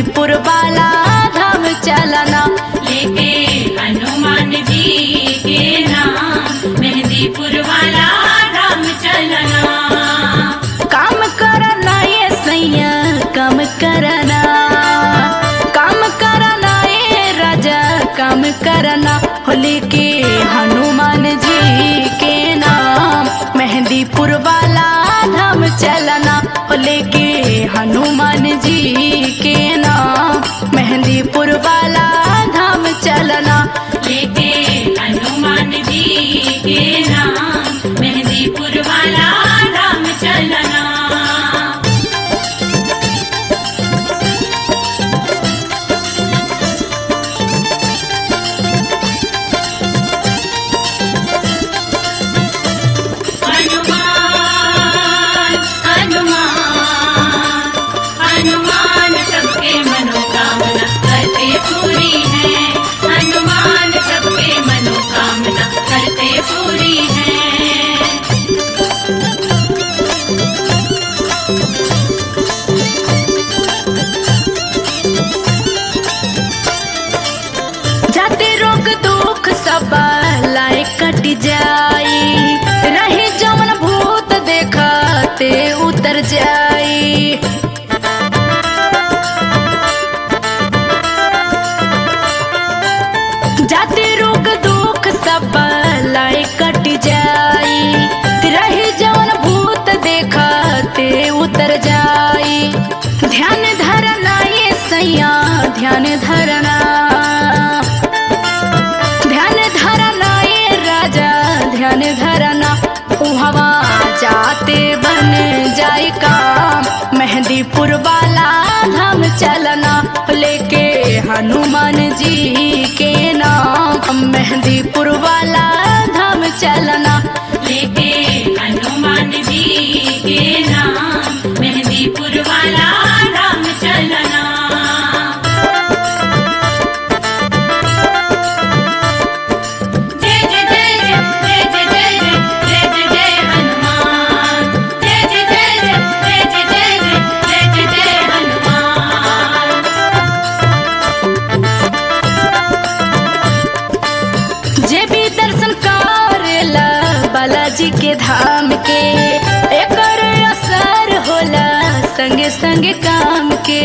मेहंदीपुर वाला धाम चलना। लेके हनुमान जी के नाम मेहंदीपुर वाला धाम चलना। काम करना ये सैया काम करना, काम करना ये राजा काम करना। होली के हनुमान जी के नाम मेहंदीपुर वाला धाम चलना। होली के हनुमान जी के नाम मेहंदीपुर वाला धाम चलना। लेके हनुमान जी के नाम मेहंदीपुर वाला धाम चलना। हनुमान हनुमान हनुमान सबके मनोकामना करते पूरी है। हनुमान सबके मनोकामना करते पूरी है। जाते रोग दुख सब लाए कट जाई, रही जवन भूत देखते उतर जाई। जाते रोग दुख सब लाए कट जाई, रही जवन भूत देखते उतर जाई। ध्यान धरना ये सैया ध्यान धरना, ध्यान धरना ये राजा ध्यान धरना। उहवा जाते बन जाए काम मेहंदीपुर वाला धाम चलना। लेके हनुमान जी के नाम मेहंदीपुर वाला धाम चलना। लेके हनुमान जी के नाम मेहंदीपुर वाला धाम चलना। जय जय जय जय जय जय जय जय जय जय हनुमान। जय जय जय जय जय जय जय जय जय जय हनुमान। जे भी दर्शन करेला बालाजी के धाम के, एकर असर होला संगे संगे काम के।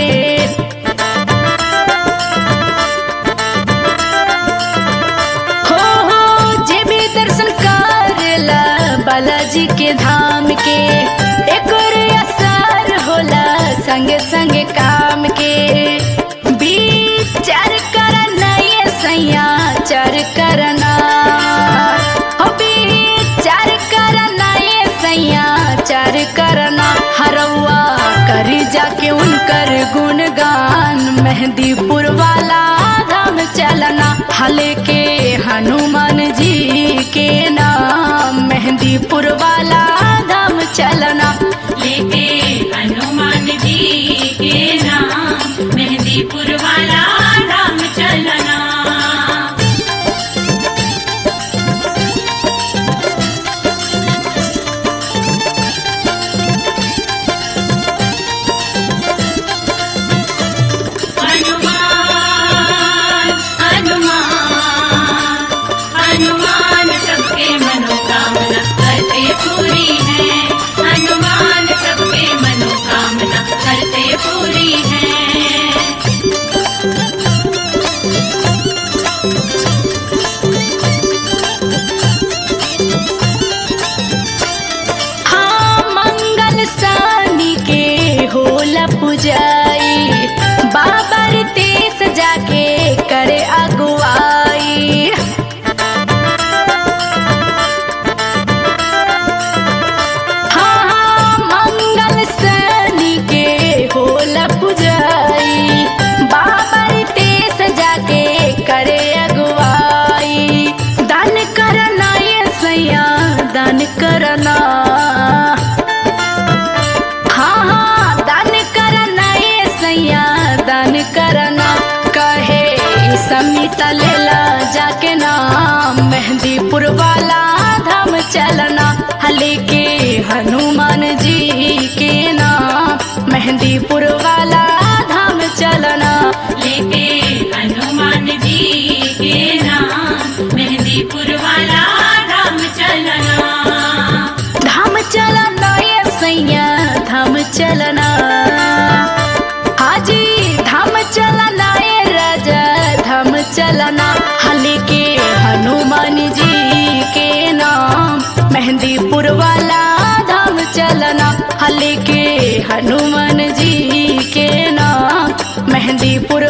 हो जे भी दर्शन करेला बालाजी के धाम के, एकर असर होला संगे संगे काम के। विचार करना ये सैया चार करना, हो विचार करना ये सैया चार करना। हरवा करी जाके उनकर गुणगान मेहंदीपुर वाला धाम चलना। हले के हनुमान जी के नाम मेहंदीपुर वाला धाम चलना। लेके हनुमान जी के नाम मेहंदीपुर वाला धाम चलना। हनुमान हनुमान हनुमान सबके मनोकामना करते पूरी है। हनुमान सबके मनोकामना करते पूरी है। हाँ मंगल सानी के होला पुजाई, बाबर तेस जाके करे अगुवाई। हाँ मंगल सानी के होला पुजाई, बाबर तेस जाके करे अगुवाई। दान करना ये सैया दान करना, हाँ दान करना ये सैया दान करना। कहे समिता लेला जाके नाम मेहंदीपुर वाला धाम चलना। हले के हनुमान जी के नाम मेहंदीपुर वाला धाम चलना। लेके हनुमान जी के नाम मेहंदीपुर वाला धाम चलना। धाम चलना ये सैया धाम चलना। हाजी धाम चलना ये राजा धाम चलना। हले के हनुमान जी के नाम मेहंदीपुर वाला धाम चलना। हले के हनुमान जी के नाम मेहंदीपुर